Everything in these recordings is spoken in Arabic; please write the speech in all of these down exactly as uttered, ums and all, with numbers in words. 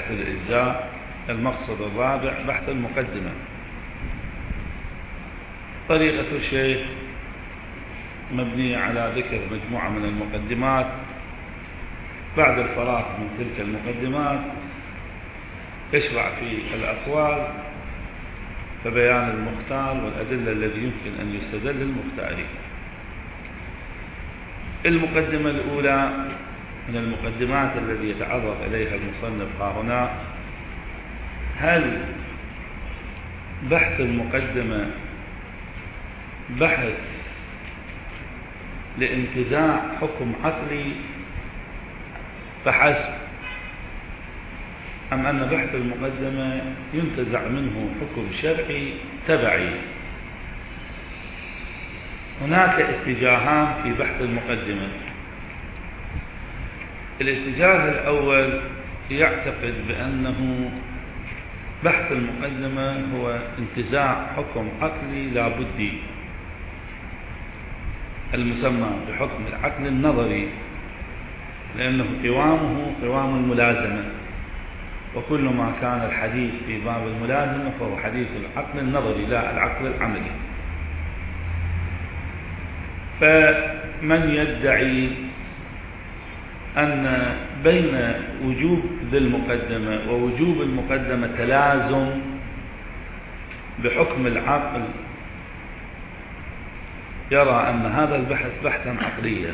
بحث الإجزاء. المقصد الرابع بحث المقدمة. طريقة الشيخ مبنية على ذكر مجموعة من المقدمات. بعد الفراغ من تلك المقدمات يشرع في الأقوال فبيان المختار والأدلة الذي يمكن أن يستدل للمختارين. المقدمة الأولى من المقدمات الذي يتعرض إليها المصنف ها هنا: هل بحث المقدمة بحث لانتزاع حكم عقلي فحسب، أم أن بحث المقدمة ينتزع منه حكم شرعي تبعي؟ هناك اتجاهان في بحث المقدمة. الاتجاه الأول يعتقد بأنه بحث المقدمة هو انتزاع حكم عقلي لا بد، المسمى بحكم العقل النظري، لأنه قوامه قوام الملازمة، وكل ما كان الحديث في باب الملازمة فهو حديث العقل النظري لا العقل العملي. فمن يدعي أن بين وجوب ذي المقدمة ووجوب المقدمة تلازم بحكم العقل يرى أن هذا البحث بحثا عقليا.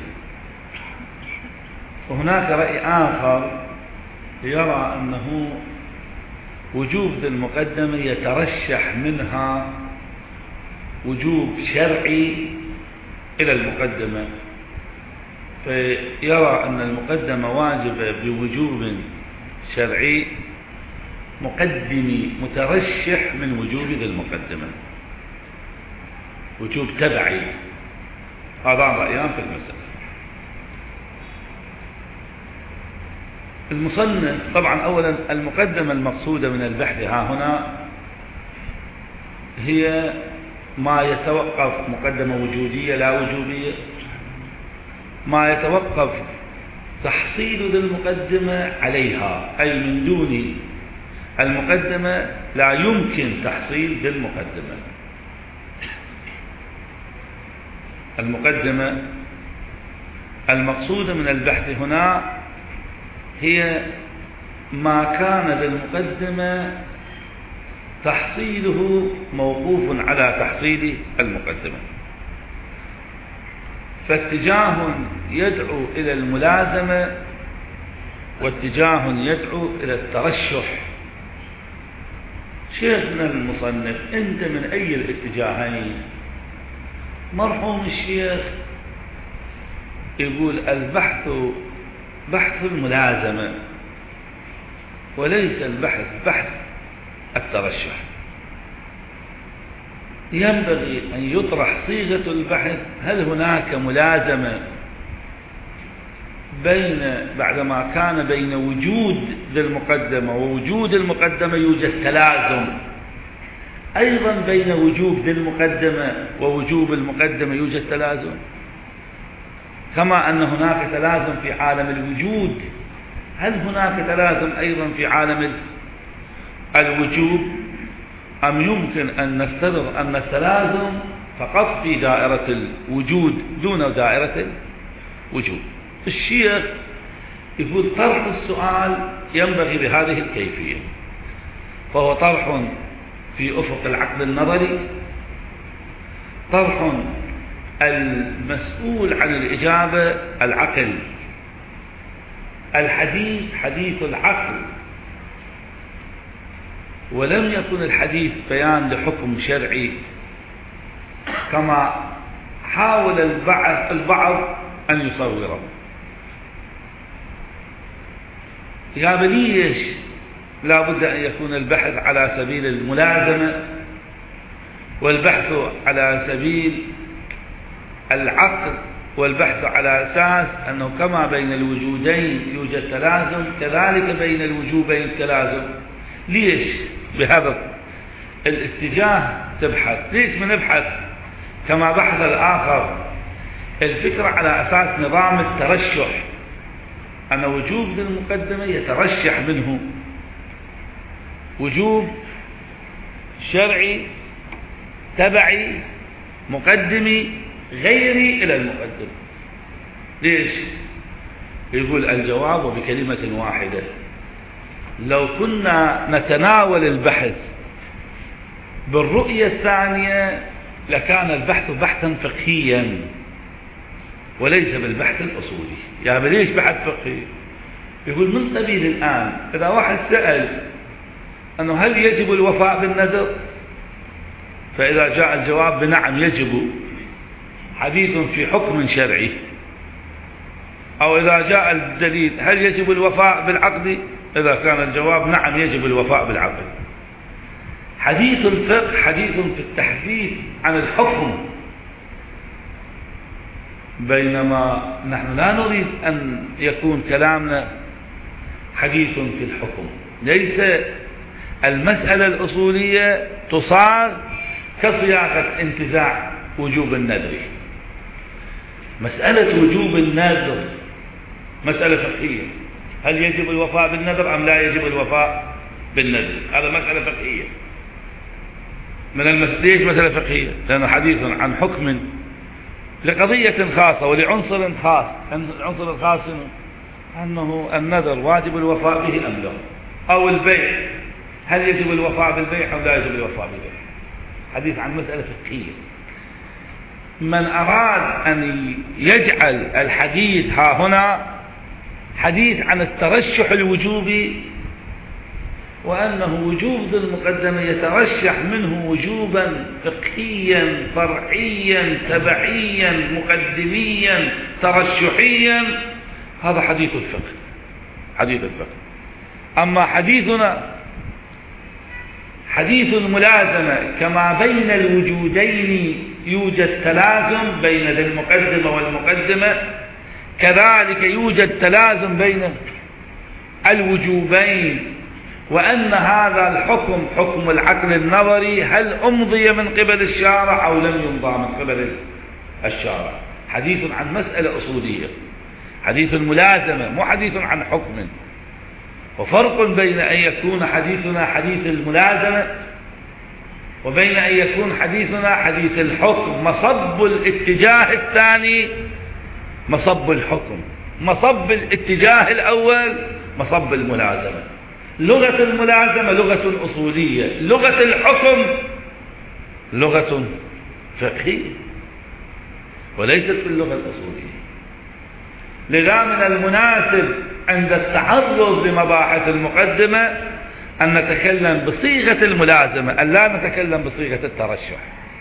وهناك رأي آخر يرى أنه وجوب ذي المقدمة يترشح منها وجوب شرعي إلى المقدمة، فيرى أن المقدمة واجبة بوجوب شرعي مقدمي مترشح من وجوب ذي المقدمة، وجوب تبعي. هذا رأيان في المسألة. المصنف طبعا أولا المقدمة المقصودة من البحث ها هنا هي ما يتوقف مقدمة وجودية لا وجوبية، ما يتوقف تحصيل ذي المقدمة عليها، أي من دون المقدمة لا يمكن تحصيل ذي المقدمة. المقدمة المقصودة من البحث هنا هي ما كان للمقدمة تحصيله موقوف على تحصيل المقدمة، فاتجاه يدعو إلى الملازمة واتجاه يدعو إلى الترشح. شيخنا المصنف أنت من أي الاتجاهين؟ مرحوم الشيخ يقول البحث بحث الملازمة وليس البحث بحث الترشح. ينبغي أن يطرح صيغة البحث: هل هناك ملازمة بين بعدما كان بين وجود ذي المقدمة ووجود المقدمة يوجد تلازم، أيضا بين وجوب ذي المقدمة ووجوب المقدمة يوجد تلازم، كما أن هناك تلازم في عالم الوجود، هل هناك تلازم أيضا في عالم الوجوب، أم يمكن أن نفترض أن التلازم فقط في دائرة الوجود دون دائرة الوجود؟ الشيخ يقول طرح السؤال ينبغي بهذه الكيفية، فهو طرح في أفق العقل النظري، طرح المسؤول عن الإجابة العقل، الحديث حديث العقل، ولم يكن الحديث بيان لحكم شرعي كما حاول البعض أن يصوره. يا بليش لا بد أن يكون البحث على سبيل الملازمة والبحث على سبيل العقل، والبحث على أساس أنه كما بين الوجودين يوجد تلازم كذلك بين الوجوبين تلازم. ليش بهذا الاتجاه تبحث؟ ليش ما نبحث كما بحث الآخر الفكرة على أساس نظام الترشح، أن وجوب ذي المقدمة يترشح منه وجوب شرعي تبعي مقدمي غيري إلى المقدم. ليش؟ يقول الجواب بكلمة واحدة: لو كنا نتناول البحث بالرؤية الثانية لكان البحث بحثا فقهيا وليس بالبحث الأصولي. يعني ليش بحث فقهي؟ يقول من قبيل الآن إذا واحد سأل أنه هل يجب الوفاء بالنذر، فإذا جاء الجواب بنعم يجب، حديث في حكم شرعي، أو إذا جاء الدليل هل يجب الوفاء بالعقد، إذا كان الجواب نعم يجب الوفاء بالعقد. حديث الفقه حديث في التحديث عن الحكم، بينما نحن لا نريد أن يكون كلامنا حديث في الحكم. ليس المسألة الأصولية تصار كصياغة انتزاع وجوب النذر. مسألة وجوب النذر مسألة فقهية، هل يجب الوفاء بالنذر أم لا يجب الوفاء بالنذر؟ هذا مسألة فقهية. من المس... ليش مسألة فقهية؟ لأنه حديث عن حكم لقضية خاصة ولعنصر خاص. العنصر الخاص أنه النذر واجب الوفاء به أم لا، أو البيع هل يجب الوفاء بالبيع أو لا يجب الوفاء بالبيع. حديث عن مسألة فقهية. من أراد أن يجعل الحديث ها هنا حديث عن الترشح الوجوبي، وأنه وجوب ذي المقدمة يترشح منه وجوبا فقهيا فرعيا تبعيا مقدميا ترشحيا، هذا حديث الفقه. حديث الفقه. أما حديثنا حديث الملازمة، كما بين الوجودين يوجد تلازم بين ذي المقدمة والمقدمة، كذلك يوجد تلازم بين الوجوبين، وأن هذا الحكم حكم العقل النظري هل أمضي من قبل الشارع أو لم يمضى من قبل الشارع. حديث عن مسألة أصولية، حديث الملازمة، مو حديث عن حكم. وفرق بين أن يكون حديثنا حديث الملازمة وبين أن يكون حديثنا حديث الحكم. مصب الاتجاه الثاني مصب الحكم، مصب الاتجاه الأول مصب الملازمة. لغة الملازمة لغة أصولية، لغة الحكم لغة فقهية وليست باللغة الأصولية. لذا من المناسب عند التعرض لمباحث المقدمة أن نتكلم بصيغة الملازمة، أن لا نتكلم بصيغة الترشح.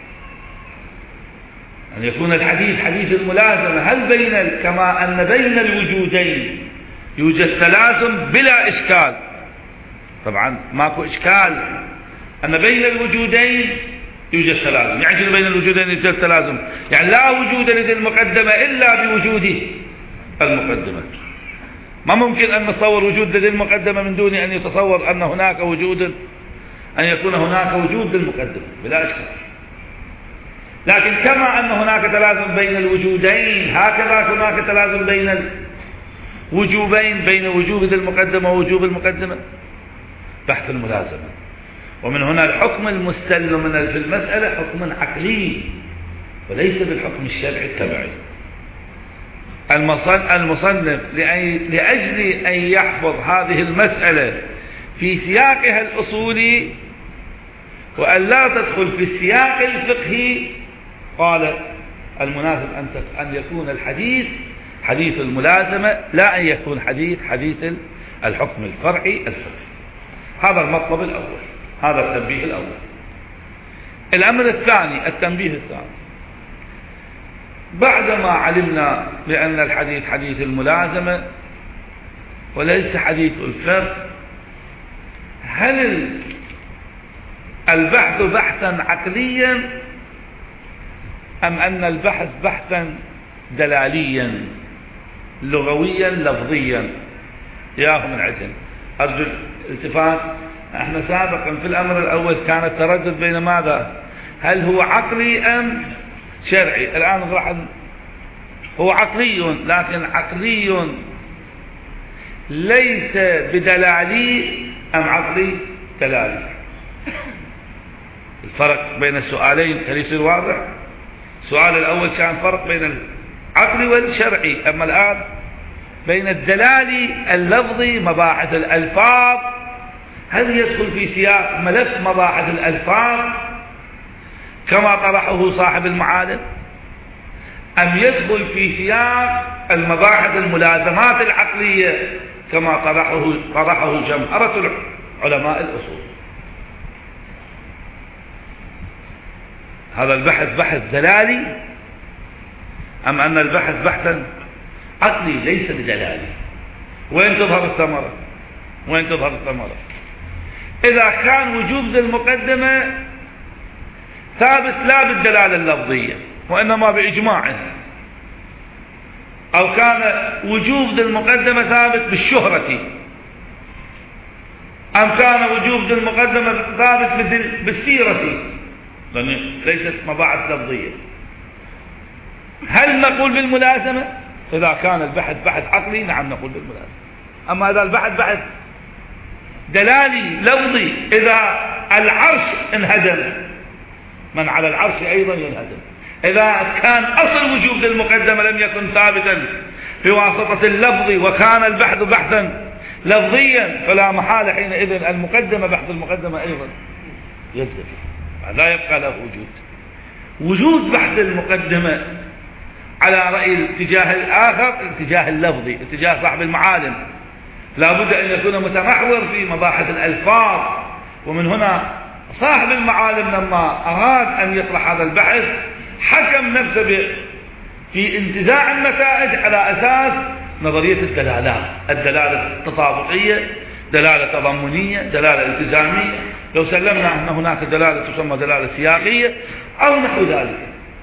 أن يكون الحديث حديث الملازمة، هل بين كما أن بين الوجودين يوجد تلازم بلا إشكال. طبعا ماكو إشكال أن بين الوجودين يوجد تلازم. يعني بين الوجودين يوجد تلازم، يعني لا وجود لذي المقدمة إلا بوجود المقدمة. ما ممكن أن نتصور وجود لذي المقدمة من دون أن يتصور أن هناك وجود، أن يكون هناك وجود للمقدمة بلا إشكال. لكن كما أن هناك تلازم بين الوجودين، هكذا هناك تلازم بين الوجوبين، بين وجوب ذي المقدمة ووجوب المقدمة. بحث الملازمة. ومن هنا الحكم المستلم في المسألة حكم عقلي وليس بالحكم الشرعي التبعي. المصنف لأجل أن يحفظ هذه المسألة في سياقها الأصولي وأن لا تدخل في السياق الفقهي، قال المناسب أن يكون الحديث حديث الملازمة، لا أن يكون حديث حديث الحكم الفرعي الفقهي. هذا المطلب الأول، هذا التنبيه الأول. الأمر الثاني، التنبيه الثاني، بعدما علمنا بأن الحديث حديث الملازمة وليس حديث الفرق، هل البحث بحثا عقليا أم أن البحث بحثا دلاليا لغويا لفظيا؟ يا من عزم أرجو الالتفات. احنا سابقا في الأمر الأول كان التردد بين ماذا؟ هل هو عقلي أم شرعي؟ الآن راح هو عقلي، لكن عقلي ليس بدلالي أم عقلي دلالي. الفرق بين السؤالين هل يصير واضح؟ السؤال الأول كان فرق بين العقلي والشرعي، أما الآن بين الدلالي اللفظي مباحث الألفاظ، هل يدخل في سياق ملف مباحث الألفاظ كما طرحه صاحب المعالم، أم يدخل في سياق المباحث الملازمات العقلية كما طرحه طرحه جمهرة علماء الأصول؟ هذا البحث بحث دلالي أم أن البحث بحثا عقلي ليس بدلالي؟ وين تظهر الثمرة؟ وين تظهر الثمرة؟ إذا كان وجوب ذي المقدمة ثابت لا بالدلالة اللفظية وإنما بإجماع، أو كان وجوب ذي المقدمة ثابت بالشهرة، أم كان وجوب ذي المقدمة ثابت بالسيرة، لأن ليست مباحث لفظية، هل نقول بالملازمة؟ إذا كان البحث بحث عقلي نعم نقول بالملازمة. أما إذا البحث بحث دلالي لفظي، إذا العرش انهدم من على العرش أيضا ينهدم. إذا كان أصل وجوب ذي المقدمة لم يكن ثابتا بواسطة اللفظ وكان البحث بحثا لفظيا، فلا محالة حينئذ المقدمة بحث المقدمة أيضا يلتفت، لا يبقى له وجود. وجود بحث المقدمة على رأي الاتجاه الآخر الاتجاه اللفظي، اتجاه صاحب المعالم، لا بد أن يكون متمحور في مباحث الألفاظ. ومن هنا صاحب المعالم لما أراد أن يطرح هذا البحث حكم نفسه في انتزاع النتائج على أساس نظرية الدلالات، الدلالة التطابقية، دلالة تضمنية، دلالة التزامية، لو سلمنا أن هناك دلالة تسمى دلالة سياقية أو نحو ذلك.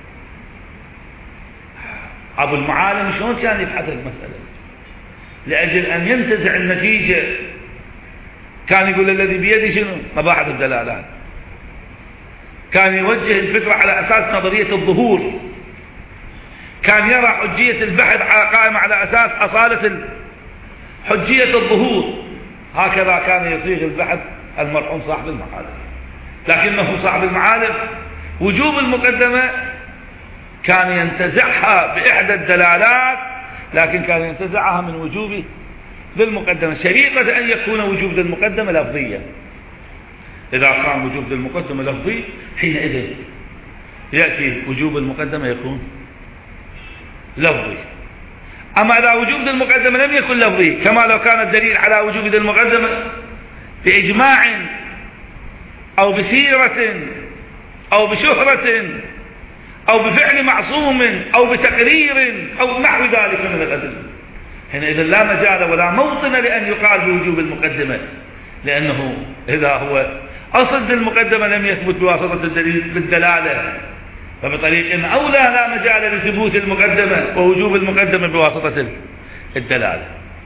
أبو المعالم شلون كان يبحث المسألة؟ لأجل أن ينتزع النتيجة كان يقول الذي بيدي شنو؟ مباحث الدلالات. كان يوجه الفكرة على أساس نظرية الظهور، كان يرى حجية البحث قائمة على أساس أصالة حجية الظهور. هكذا كان يصيغ البحث المرحوم صاحب المعالم. لكنه صاحب المعالم وجوب المقدمة كان ينتزعها بإحدى الدلالات، لكن كان ينتزعها من وجوب ذي المقدمة شريطة أن يكون وجوب ذي المقدمة لفظيا. إذا كان وجوب ذي المقدمة لفظي حينئذ يأتي وجوب المقدمة يكون لفظي. أما إذا وجوب ذي المقدمة لم يكن لفظي، كما لو كان الدليل على وجوب ذي المقدمة بإجماع أو بسيرة أو بشهرة أو بفعل معصوم أو بتقرير أو نحو ذلك من الأدلة، حينئذ لا مجال ولا موطن لأن يقال بوجوب المقدمة، لأنه إذا هو أصل ذي المقدمة لم يثبت بواسطة الدليل بالدلالة، فبطريق أولى لا مجال لثبوت المقدمة ووجوب المقدمة بواسطة الدلالة.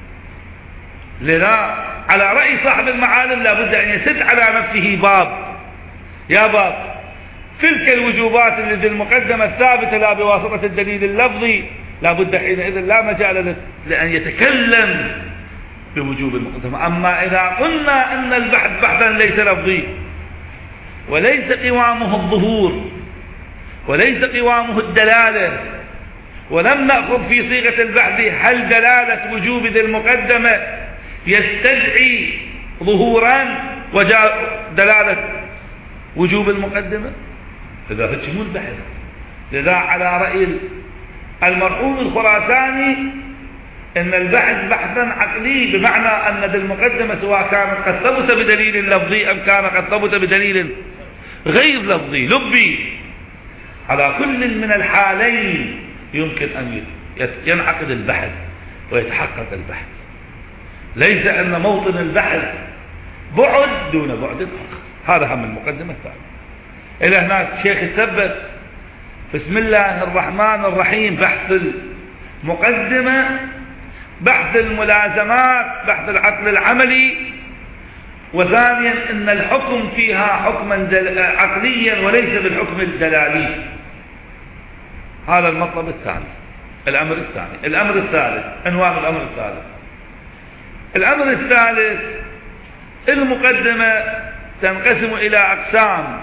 لذا على رأي صاحب المعالم لا بد أن يسد على نفسه باب، يا باب تلك الوجوبات اللي ذي المقدمة الثابتة لا بواسطة الدليل اللفظي لا بد حينئذ لا مجال لأن يتكلم بوجوب المقدمة. أما إذا قلنا أن البحث بحثا ليس لفظي وليس قوامه الظهور وليس قوامه الدلالة، ولم نأخذ في صيغة البحث هل دلالة وجوب ذي المقدمة يستدعي ظهورا وجاء دلالة وجوب المقدمة، إذا فتشموا البحث. لذا على رأي المرحوم الخراساني إن البحث بحثا عقلي، بمعنى أن ذي المقدمة سواء كانت قد ثبت بدليل لفظي أم كان قد ثبت بدليل غير لفظي لبي، على كل من الحالين يمكن أن ينعقد البحث ويتحقق البحث. ليس أن موطن البحث بعد دون بعد آخر. هذا هم المقدمة الثانية. إلى هناك الشيخ يثبت بسم الله الرحمن الرحيم بحث المقدمة، بحث الملازمات، بحث العقل العملي، وثانيا أن الحكم فيها حكما عقليا وليس بالحكم الدلالي. هذا المطلب الثاني. الأمر الثاني الأمر الثالث عنوان الأمر الثالث الأمر الثالث المقدمة تنقسم إلى أقسام.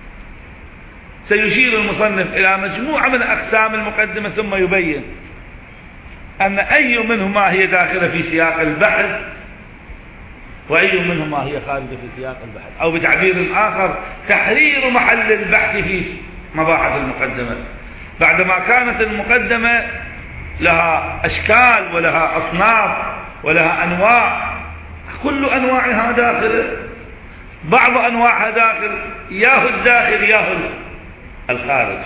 سيشير المصنف إلى مجموعة من أقسام المقدمة ثم يبين أن أي منهما هي داخلة في سياق البحث وأي منهما هي خارجة في سياق البحث، أو بتعبير آخر تحرير محل البحث في مباحث المقدمة، بعدما كانت المقدمة لها أشكال ولها أصناف ولها أنواع، كل أنواعها داخل، بعض أنواعها داخل، ياهو الداخل ياهو الخارج.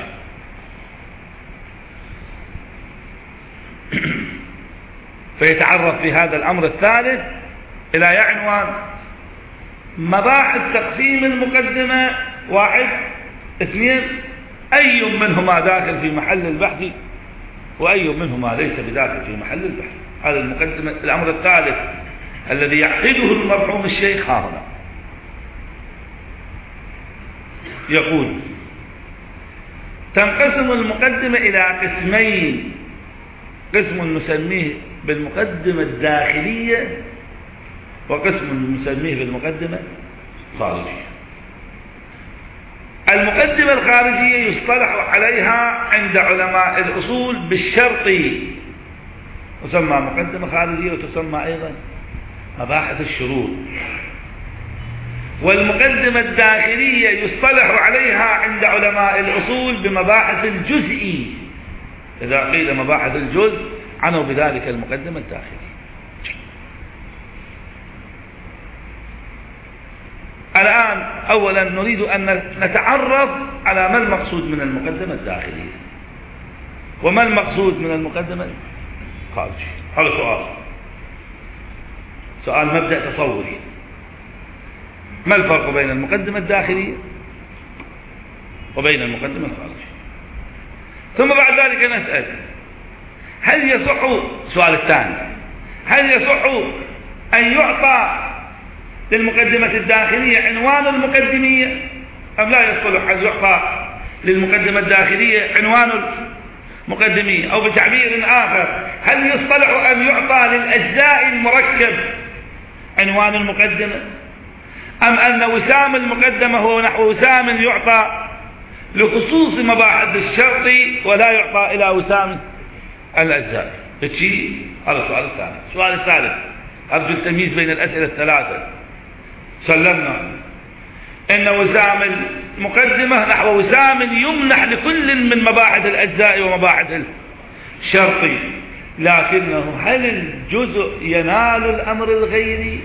فيتعرف في هذا الأمر الثالث إلى عنوان مباحث تقسيم المقدمة. واحد، اثنين، أي منهما داخل في محل البحث وأي منهما ليس بداخل في محل البحث. هذا المقدمة الأمر الثالث الذي يعقده المرحوم الشيخ ها هنا. يقول: تنقسم المقدمة إلى قسمين، قسم نسميه بالمقدمة الداخلية وقسم نسميه بالمقدمة الخارجية. المقدمة الخارجية يصطلح عليها عند علماء الأصول بالشرطي، تسمى مقدمة خارجية وتسمى أيضا مباحث الشروط. والمقدمة الداخلية يصطلح عليها عند علماء الأصول بمباحث الجزئي، إذا قيل مباحث الجزء عنوا بذلك المقدمة الداخلية. الآن أولا نريد أن نتعرف على ما المقصود من المقدمة الداخلية وما المقصود من المقدمة الخارجية. هذا سؤال سؤال مبدأ تصوري. ما الفرق بين المقدمة الداخلية وبين المقدمة الخارجية؟ ثم بعد ذلك نسأل: هل يصح، السؤال الثاني، هل يصح أن يعطى للمقدمة الداخلية عنوان المقدمية أم لا يصلح أن يعطى للمقدمة الداخلية عنوان المقدمية؟ أو بتعبير آخر، هل يصطلح أن يعطى للأجزاء المركب عنوان المقدمة، أم أن وسام المقدمة هو نحو وسام يعطى لخصوص مباحث الشرط ولا يعطى إلى وسام الأجزاء؟ هذا السؤال الثاني. السؤال الثالث، أرجو التمييز بين الأسئلة الثلاثة. سلمنا إن وسام المقدمة نحو وسام يمنح لكل من مباحث الأجزاء ومباحث الشرط، لكنه هل الجزء ينال الأمر الغيري،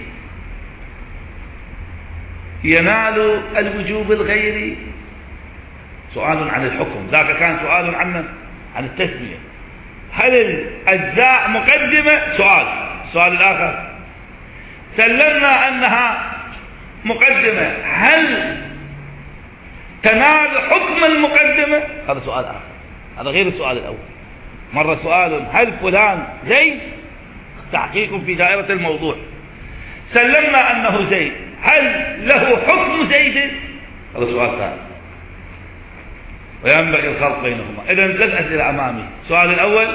ينال الوجوب الغيري؟ سؤال عن الحكم، ذاك كان سؤال عن عن التسمية. هل الأجزاء مقدمة؟ سؤال. السؤال الآخر، سلمنا أنها مقدمة، هل تنال حكم المقدمة؟ هذا سؤال آخر، هذا غير السؤال الأول. مرة سؤال هل فلان زيد، تحقيق في دائرة الموضوع. سلمنا أنه زيد، هل له حكم زيد؟ هذا سؤال ثاني، وينبغي الخلط بينهما. إذن ثلاث أسئلة أمامي. السؤال الأول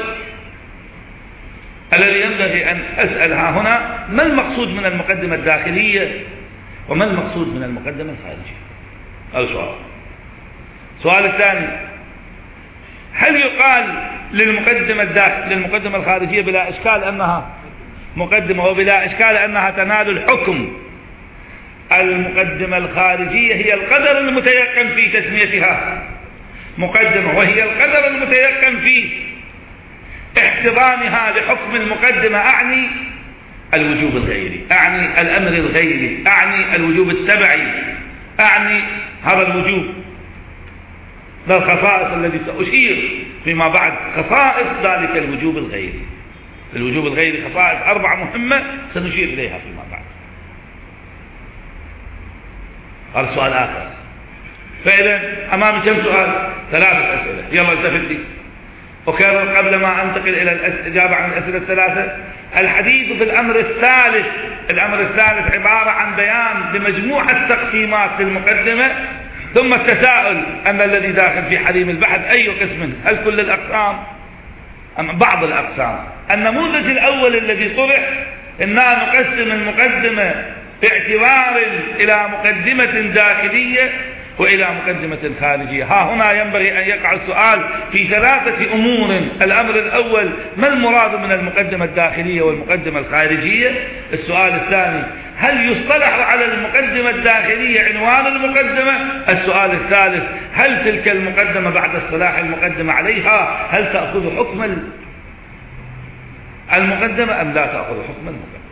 الذي ينبغي أن أسألها هنا: ما المقصود من المقدمة الداخلية وما المقصود من المقدمة الخارجية؟ هذا سؤال. السؤال الثاني: هل يقال للمقدمة الداخل للمقدمة الخارجية بلا إشكال أنها مقدمة وبلا إشكال أنها تنال الحكم؟ المقدمة الخارجية هي القدر المتيقن في تسميتها مقدمة، وهي القدر المتيقن في احتضانها لحكم المقدمة. أعني الوجوب الغيري، أعني الأمر الغيري، أعني الوجوب التبعي، أعني هذا الوجوب. ذا الخصائص الذي سأشير فيما بعد خصائص ذلك الوجوب الغيري. الوجوب الغيري خصائص أربعة مهمة سنشير إليها فيما بعد. هذا السؤال آخر. فإذا أمامي كم سؤال؟ ثلاثة أسئلة. يلا التفت لي. أكرر قبل ما أنتقل إلى الإجابة عن الأسئلة الثلاثة: الحديث في الأمر الثالث. الأمر الثالث عبارة عن بيان لمجموعة تقسيمات للمقدمة، ثم التساؤل أن الذي داخل في حريم البحث أي قسم، هل كل الأقسام أم بعض الأقسام؟ النموذج الأول الذي طرح: إننا نقسم المقدمة باعتبار إلى مقدمة داخلية وإلى مقدمة خارجية. ها هنا ينبغي أن يقع السؤال في ثلاثة أمور. الأمر الأول: ما المراد من المقدمة الداخلية والمقدمة الخارجية؟ السؤال الثاني: هل يصطلح على المقدمة الداخلية عنوان المقدمة؟ السؤال الثالث: هل تلك المقدمة بعد اصطلاح المقدمة عليها هل تأخذ حكم المقدمة أم لا تأخذ حكم المقدمة؟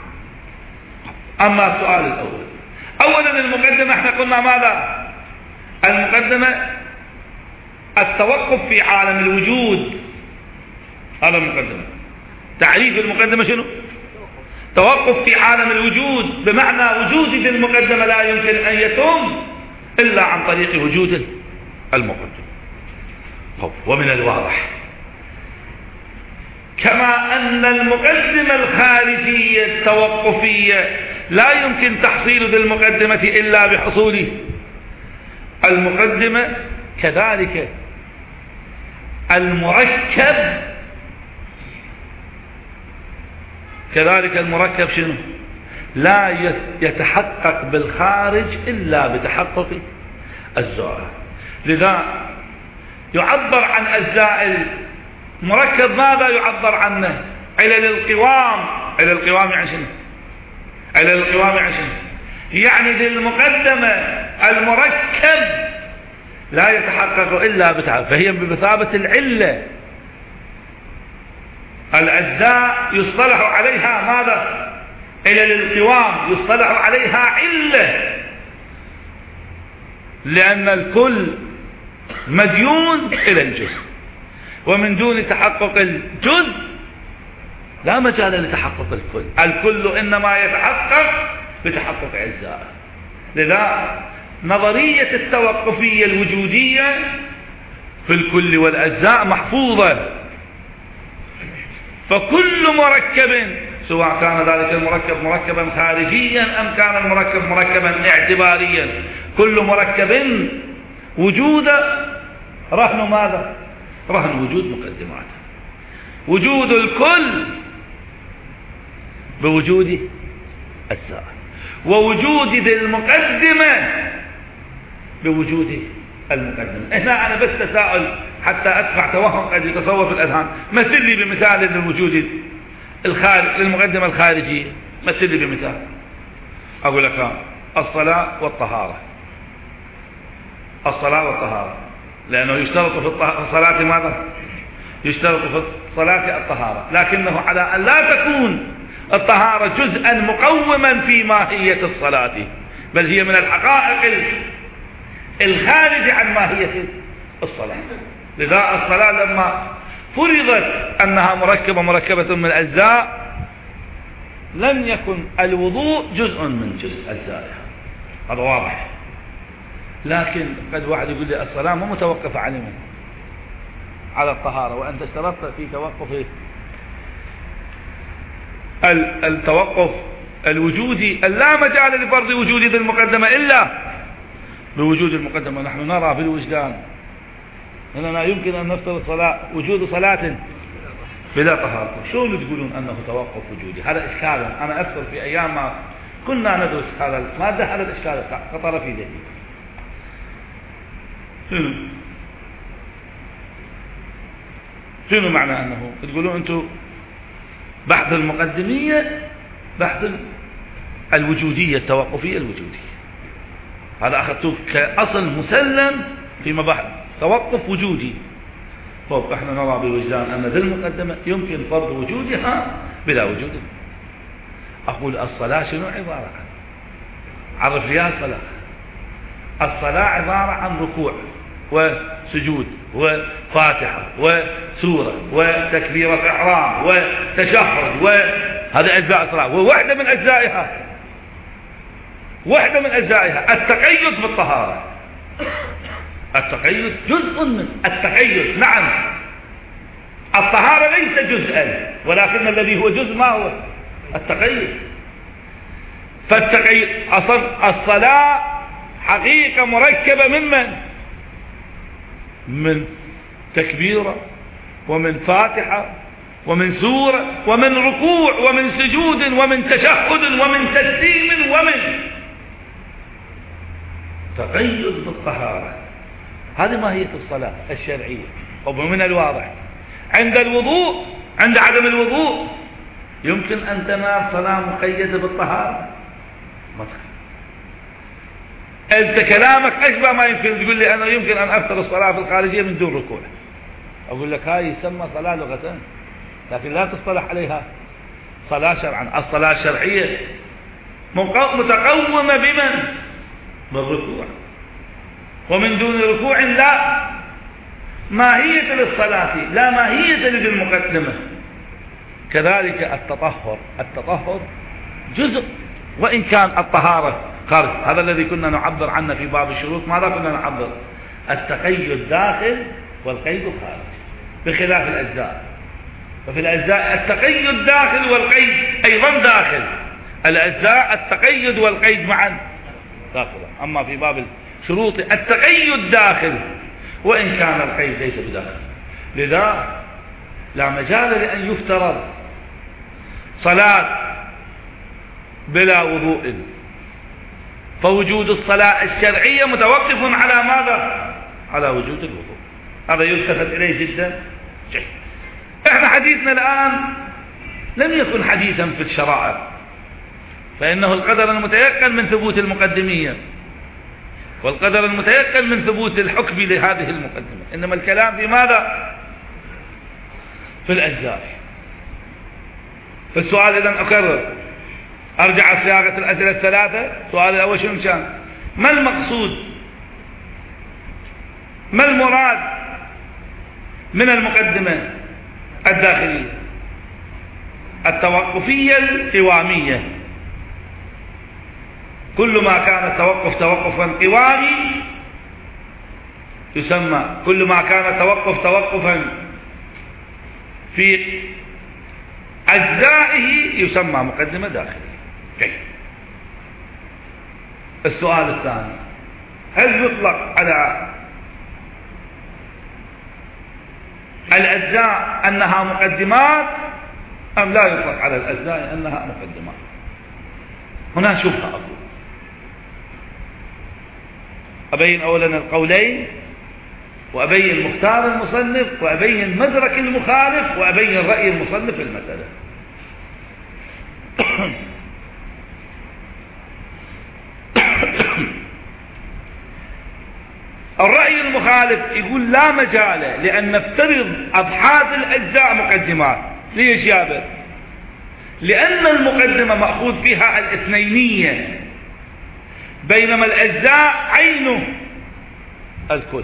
أما السؤال الأول، أولا المقدمة احنا قلنا ماذا؟ المقدمة التوقف في عالم الوجود، هذا المقدمة. تعريف المقدمة شنو؟ توقف في عالم الوجود، بمعنى وجود المقدمة لا يمكن أن يتم إلا عن طريق وجود المقدمة. ومن الواضح كما أن المقدمة الخارجية التوقفية لا يمكن تحصيل ذي المقدمة إلا بحصول المقدمة، كذلك المركب كذلك المركب شنو؟ لا يتحقق بالخارج إلا بتحقق الزهرة. لذا يعبر عن أجزاء المركب ماذا يعبر عنه؟ علل القوام. علل القوام يعني شنو؟ علل القوام يعني شنو؟ يعني ذي المقدمة المركب لا يتحقق إلا بتحقق، فهي بمثابة العلة. الأجزاء يصطلح عليها ماذا؟ علل القوام يصطلح عليها علة، لأن الكل مديون إلى الجزء، ومن دون تحقق الجزء لا مجال لتحقق الكل. الكل إنما يتحقق بتحقق أجزاء. لذا نظرية التوقفية الوجودية في الكل والأجزاء محفوظة، فكل مركب سواء كان ذلك المركب مركبا خارجيا أم كان المركب مركبا اعتباريا، كل مركب وجوده رهن ماذا؟ رهن وجود مقدماته. وجود الكل بوجود أجزاء، ووجود ذي المقدمة بوجود المقدمة. هنا أنا بس تساؤل حتى أدفع توهم قد يتصور في الأذهان. مثل لي بمثال للوجود الخارج للمقدمة الخارجية، مثل لي بمثال. أقول لك الصلاة والطهارة. الصلاة والطهارة، لأنه يشترط في الصلاة ماذا؟ يشترط في الصلاة الطهارة، لكنه على أن لا تكون الطهارة جزءا مقوما في ماهية الصلاة، بل هي من الحقائق الخارج عن ماهية الصلاة. لذا الصلاة لما فرضت أنها مركبة مركبة من الأجزاء لم يكن الوضوء جزء من جزء أجزائها، هذا واضح. لكن قد واحد يقول لي الصلاة مو متوقفة على على الطهارة، وأنت اشترطت في توقف التوقف الوجودي اللا مجال لفرض وجود ذي المقدمة إلا بوجود المقدمة. نحن نرى في الوجدان أننا يمكن أن نفترض صلاة وجود صلاة بلا طهارة، شلون تقولون أنه توقف وجودي؟ هذا إشكال. أنا أذكر في أيام ما كنا ندرس هذا المادة هذا الإشكال خطر في ذهني. شنو شنو معنى أنه تقولون أنتم بحث المقدمية بحث الوجودية التوقفية الوجودية، هذا أخذتوه كأصل مسلم في مباحث توقف وجودي. طب احنا نرى بوجدان أن ذي المقدمة يمكن فرض وجودها بلا وجود. أقول الصلاة شنو عبارة عن؟ عرف لي الصلاة. الصلاة عبارة عن ركوع وسجود وفاتحة وسورة وتكبيرة إحرام وتشهد، وهذا أجزاء الصلاة. وواحدة من أجزائها واحدة من أجزائها التقيد بالطهارة. التقيد جزء من التقيد. نعم الطهارة ليس جزءا، ولكن الذي هو جزء ما هو؟ التقيد. فالتقيد أصلا الصلاة حقيقة مركبة من من؟ من تكبيرة ومن فاتحة ومن سورة ومن ركوع ومن سجود ومن تشهد ومن تسليم ومن تقيد بالطهارة. هذه ماهية الصلاة الشرعية. ومن الواضح عند الوضوء، عند عدم الوضوء يمكن أن تنال صلاة مقيدة بالطهارة. ما تخيل أنت كلامك أشبه ما يمكن تقول لي أنا يمكن أن أفطر الصلاة في الخارجية من دون ركوع. أقول لك هاي يسمى صلاة لغة، لكن لا تصطلح عليها صلاة شرعا. الصلاة الشرعية متقومة بمن؟ بالركوع، ومن دون ركوع لا ماهية للصلاة، لا ماهية للمقدمة. كذلك التطهر، التطهر جزء، وإن كان الطهارة خارج. هذا الذي كنا نعبر عنه في باب الشروط. ماذا كنا نعبر؟ التقيد داخل والقيد خارج، بخلاف الأجزاء. وفي الأجزاء التقيد داخل والقيد أيضا داخل. الأجزاء التقيد والقيد معا داخل، أما في باب الشروط التقيد داخل وإن كان القيد ليس بداخل. لذا لا مجال لأن يفترض صلاة بلا وضوء، فوجود الصلاة الشرعية متوقف على ماذا؟ على وجود الوضوء. هذا يلتفت إليه جدا. جيد. احنا حديثنا الآن لم يكن حديثا في الشرائع، فإنه القدر المتيقن من ثبوت المقدمية، والقدر المتيقن من ثبوت الحكم لهذه المقدمة. إنما الكلام في ماذا؟ في الأجزاء. فالسؤال إذن أكرر، أرجع صياغة الأسئلة الثلاثة. سؤال الأول شنو كان؟ ما المقصود، ما المراد من المقدمة الداخلية؟ التوقفية القوامية. كل ما كان التوقف توقفا قوامي يسمى، كل ما كان التوقف توقفا في أجزائه يسمى مقدمة داخلية. جيد. السؤال الثاني، هل يطلق على الأجزاء أنها مقدمات أم لا يطلق على الأجزاء أنها مقدمات؟ هنا شبهة أقول. أبين أولا القولين، وأبين مختار المصنف، وأبين مدرك المخالف، وأبين رأي المصنف في المسألة. الرأي المخالف يقول لا مجال لأن نفترض أبحاث الأجزاء مقدمات. ليش يابا؟ لأن المقدمة مأخوذ فيها الاثنينية، بينما الأجزاء عين الكل.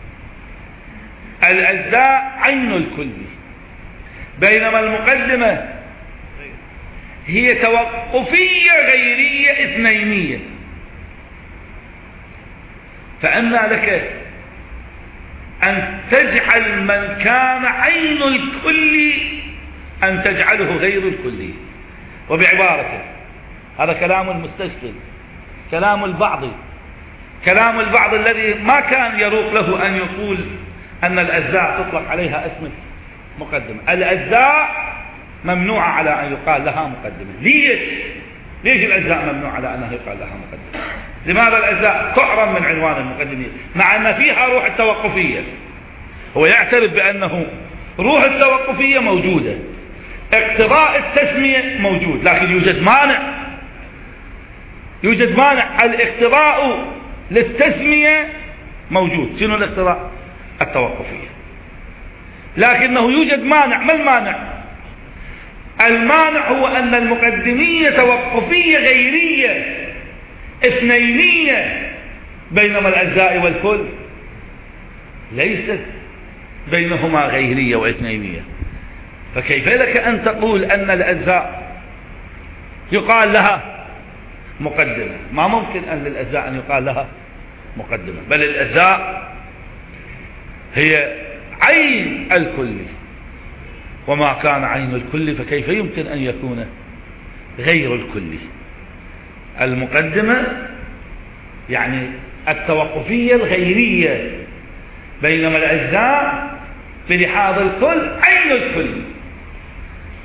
الأجزاء عين الكل، بينما المقدمة هي توقفية غيرية اثنينية. فأنى لك أن تجعل من كان عين الكل أن تجعله غير الكلي. وبعبارته، هذا كلام المستشكل، كلام البعض، كلام البعض الذي ما كان يروق له أن يقول أن الأجزاء تطلق عليها اسم مقدمة. الأجزاء ممنوعة على أن يقال لها مقدمة. ليش؟ ليش الأجزاء ممنوعة على أنها يقال لها مقدمة؟ لماذا الأجزاء تحرم من عنوان المقدمية مع أن فيها روح التوقفية؟ هو يعترف بأنه روح التوقفية موجودة، اقتضاء التسمية موجود، لكن يوجد مانع، يوجد مانع. الاقتضاء للتسمية موجود. شنو الاقتضاء؟ التوقفية. لكنه يوجد مانع. ما المانع؟ المانع هو أن المقدمية توقفية غيرية اثنينية، بينما الأجزاء والكل ليست بينهما غيرية واثنينية. فكيف لك أن تقول أن الأجزاء يقال لها مقدمة؟ ما ممكن أن للأجزاء أن يقال لها مقدمة، بل الأجزاء هي عين الكل، وما كان عين الكل فكيف يمكن أن يكون غير الكل؟ المقدمة يعني التوقفية الغيرية، بينما الأجزاء بلحاظ الكل عين الكل.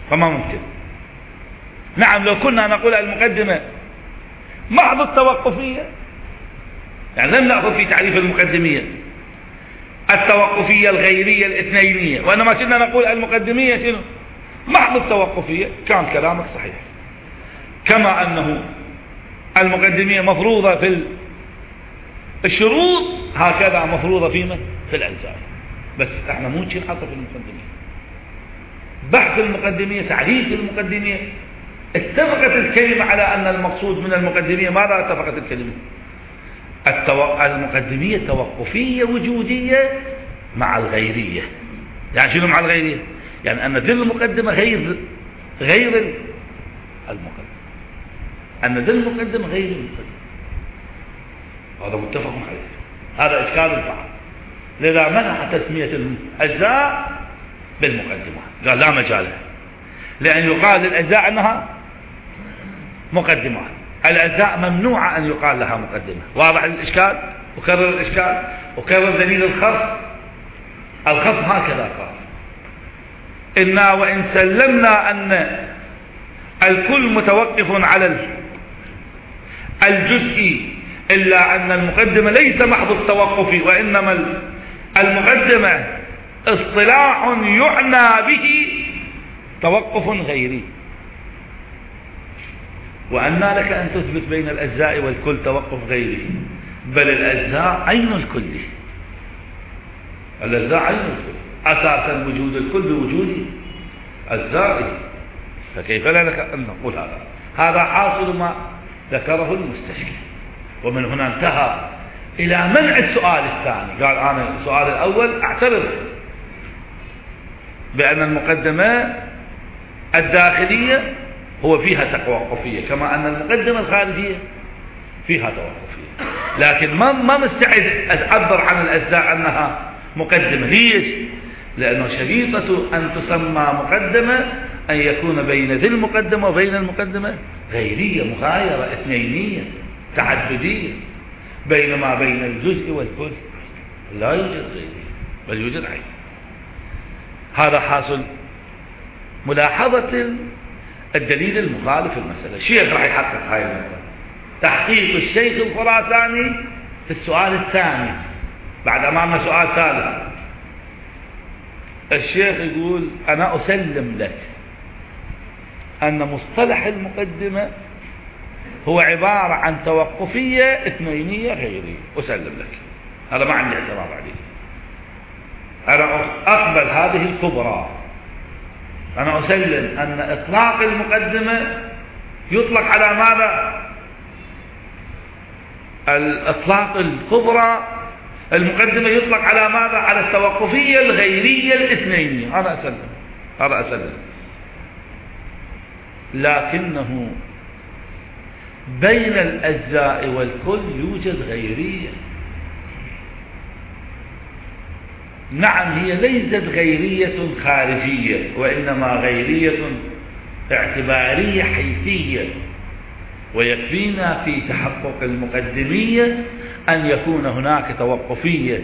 فما ممكن. نعم لو كنا نقول المقدمة محض التوقفية، يعني لم نأخذ في تعريف المقدمية التوقفية الغيرية الاثنينية، وإنما كنا نقول المقدمية شنو؟ محض التوقفية، كان كلامك صحيح. كما أنه المقدمية مفروضة في الشروط، هكذا مفروضة فيما في الأجزاء. بس احنا مو نحطها في المقدمية. بحث المقدمية، تعريف المقدمية، اتفقت الكلمة على أن المقصود من المقدمية ماذا اتفقت الكلمة؟ التو... المقدمية توقفية وجودية مع الغيرية. يعني شنو مع الغيرية؟ يعني أن ذي المقدمة غير غير المقدمة، أن ذي المقدمة غير المقدمة، هذا متفق عليه. هذا إشكال البعض، لذا منع تسمية الأجزاء بالمقدمات، قال لا مجال، لأن يقال للأجزاء أنها مقدمات، الأجزاء ممنوع أن يقال لها مقدمة. واضح الإشكال؟ وكرر الإشكال وكرر دليل الخصم. الخصم هكذا قال: إنا وإن سلمنا أن الكل متوقف على الجزء، إلا أن المقدمة ليس محض التوقف، وإنما المقدمة اصطلاح يعنى به توقف غيري. وأنى لك أن تثبت بين الأجزاء والكل توقف غيري، بل الأجزاء عين الكل، الأجزاء عين الكل، أساسا وجود الكل بوجود أجزائه، فكيف لك أن نقول هذا؟ هذا حاصل ما ذكره المستشكل. ومن هنا انتهى إلى منع السؤال الثاني. قال أنا السؤال الأول أعترف بأن المقدمة الداخلية هو فيها توقفية، كما أن المقدمة الخارجية فيها توقفية، لكن ما ما مستعد أعبر عن الأجزاء أنها مقدمة. ليش؟ لأنه شريطة أن تسمى مقدمة أن يكون بين ذي المقدمة وبين المقدمة غيرية، مغايرة، اثنينية، تعددية، بينما بين الجزء والكل لا يوجد غيرية بل يوجد عين. هذا حاصل ملاحظة الدليل المخالف المسألة. الشيخ راح يحقق هاي النقطة، تحقيق الشيخ الخراساني في السؤال الثاني، بعد أمامنا سؤال ثالث. الشيخ يقول: أنا أسلم لك أن مصطلح المقدمة هو عبارة عن توقفية اثنينية غيرية، أسلم لك، هذا ما عندي اعتراض عليه. أنا أقبل هذه الكبرى، أنا أسلم أن إطلاق المقدمة يطلق على ماذا؟ الإطلاق الكبرى المقدمة يطلق على ماذا؟ على التوقفية الغيرية الاثنينية. هذا أسلم، هذا أسلم. لكنه بين الأجزاء والكل يوجد غيرية. نعم هي ليست غيرية خارجية، وإنما غيرية اعتبارية حيثية، ويكفينا في تحقق المقدمية أن يكون هناك توقفية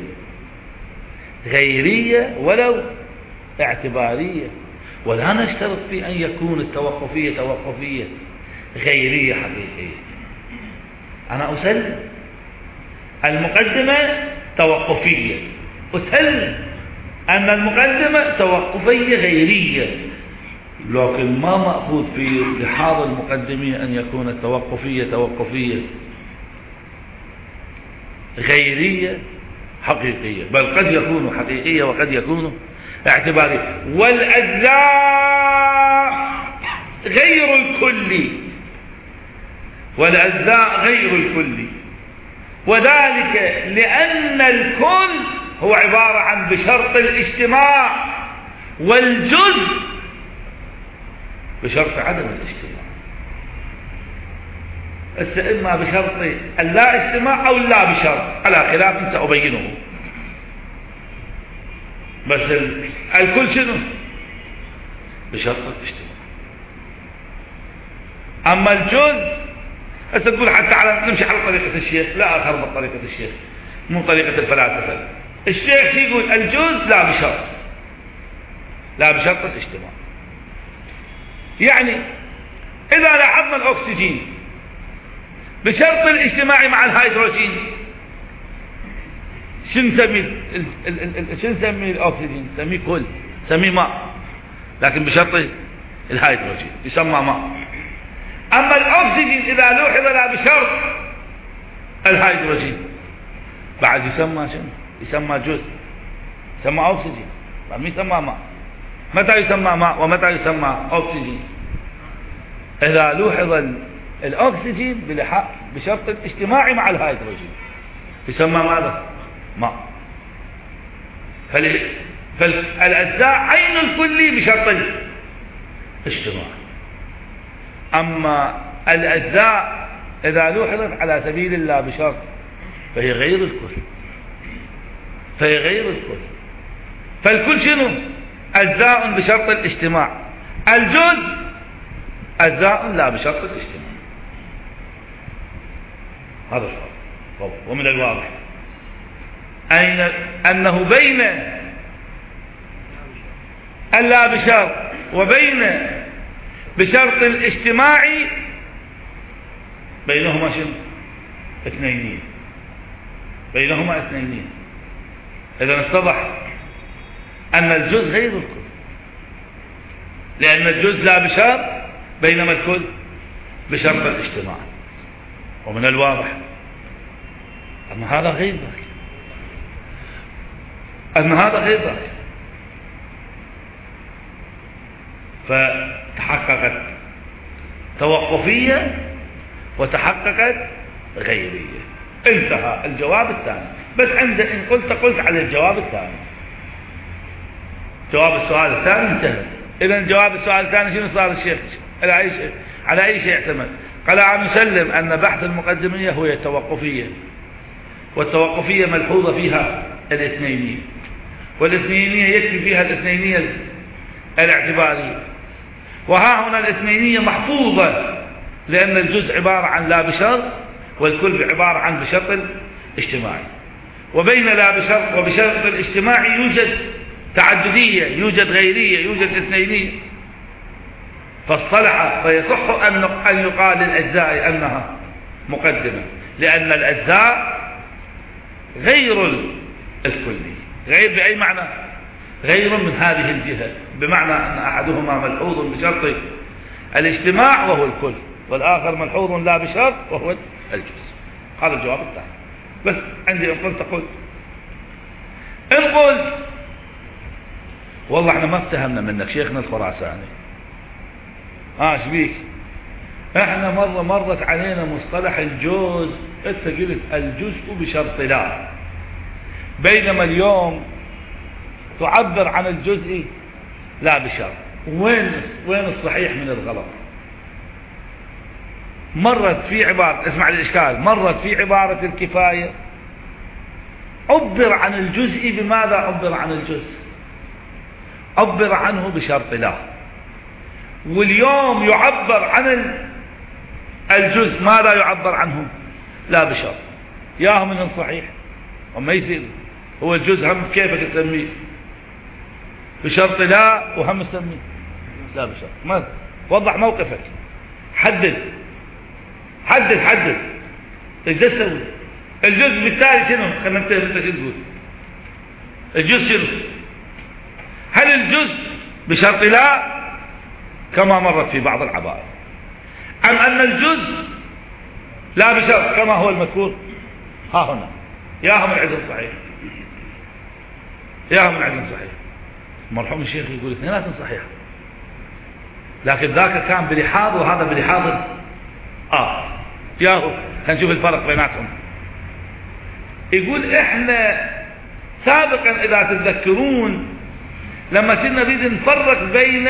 غيرية ولو اعتبارية، ولا نشترط في أن يكون التوقفية توقفية غيرية حقيقية. أنا أسلم المقدمة توقفية، أسلم أن المقدمة توقفية غيرية، لكن ما مأخوذ في لحاظ المقدمية أن يكون التوقفية توقفية غيرية حقيقية، بل قد يكون حقيقية وقد يكون اعتبارية. والأجزاء غير الكل، والأجزاء غير الكل، وذلك لأن الكل هو عبارة عن بشرط الاجتماع، والجزء بشرط عدم الاجتماع. إما بشرط اللا اجتماع أو لا بشرط، على خلاف سأبينه. بس الكل شنو؟ بشرط الاجتماع. أما الجزء هسه تقول حتى على نمشي على طريقة الشيخ، لا أخربط طريقة الشيخ، مو طريقة الفلاسفة. الشيخ يقول الجزء لا بشرط، لا بشرط الاجتماع. يعني إذا لاحظنا الأكسجين بشرط الاجتماع مع الهيدروجين، شو نسميه شو نسميه الأكسجين؟ نسميه كل، نسميه ماء، لكن بشرط الهيدروجين يسمى ماء. أما الأكسجين إذا لوحظ لا بشرط الهيدروجين بعد يسمى شنو؟ يسمى جزء، يسمى أكسجين، ما يسمى ماء. متى يسمى ماء ومتى يسمى أكسجين؟ إذا لوحظ الأكسجين بشرط الاجتماع مع الهيدروجين يسمى ماذا؟ ماء. فالأجزاء عين الكلي بشرط الاجتماع. أما الأجزاء إذا لوحظت على سبيل الله بشرط فهي غير الكل، فهي غير الكل. فالكل شنو؟ أجزاء بشرط الاجتماع، الجزء أجزاء لا بشرط الاجتماع. هذا الفرق. طب ومن الواضح أين أنه بين اللا بشرط وبين بشرط الاجتماع بينهما شنو؟ اثنين، بينهما اثنين. إذا اتضح أن الجزء غير الكل، لأن الجزء لا بشرط بينما الكل بشرط الاجتماع. ومن الواضح أن هذا غير ذاك، أن هذا غير ذاك. فتحققت توقفية وتحققت غيرية. انتهى الجواب الثاني. بس عند إن قلت قلت على الجواب الثاني، جواب السؤال الثاني انتهى. إذا جواب السؤال الثاني شنو صار الشيخ؟ على أي شيء على أي شيء اعتمد؟ قال أن نسلم أن بحث المقدمية هو التوقفية، والتوقفية ملحوظة فيها الاثنينية، والاثنينية يكفي فيها الاثنينية الاعتبارية. وها هنا الاثنينية محفوظة لأن الجزء عبارة عن لا بشرط والكل عبارة عن بشرط اجتماعي. وبين لا بشرط وبشرط الاجتماعي يوجد تعددية، يوجد غيرية، يوجد اثنينية. فاصطلح فيصح أن يقال للأجزاء أنها مقدمة، لأن الأجزاء غير الكلي. غير بأي معنى؟ غير من هذه الجهة، بمعنى أن أحدهما ملحوظ بشرط الاجتماع وهو الكل، والآخر ملحوظ لا بشرط وهو الجزء. هذا الجواب الثاني. بس عندي إن قلت قلت إن قلت والله احنا ما افتهمنا منك شيخنا الخراساني، ها ايش بيك؟ احنا مرة مرت علينا مصطلح الجزء، انت قلت الجزء بشرط لا، بينما اليوم تعبر عن الجزء لا بشرط. وين وين الصحيح من الغلط؟ مرت في عبارة، اسمع الإشكال، مرت في عبارة الكفاية عبر عن الجزء بماذا عبر عن الجزء؟ عبر عنه بشرط لا. واليوم يعبر عن الجزء ماذا يعبر عنه؟ لا بشرط. ياهو من صحيح وما يصير. هو الجزء هم كيفك تسميه؟ بشرط لا وهم تسميه لا بشرط. ما وضح موقفك، حدد حدد حدد ايش تسوي؟ الجزء بالتالي شنو؟ خلينا ننتهي انت شو تقول؟ الجزء شنو؟ هل الجزء بشرط لا كما مرت في بعض العبارة، أم أن الجزء لا بشرط كما هو المذكور ها هنا؟ ياهم العزم صحيح، ياهم العزم صحيح. مرحوم الشيخ يقول اثنيناتهم صحيح، لكن ذاك كان بلحاظ وهذا بلحاظ آخر. ياهو هنشوف الفرق بيناتهم. يقول احنا سابقا إذا تتذكرون لما كنا نريد نفرق بين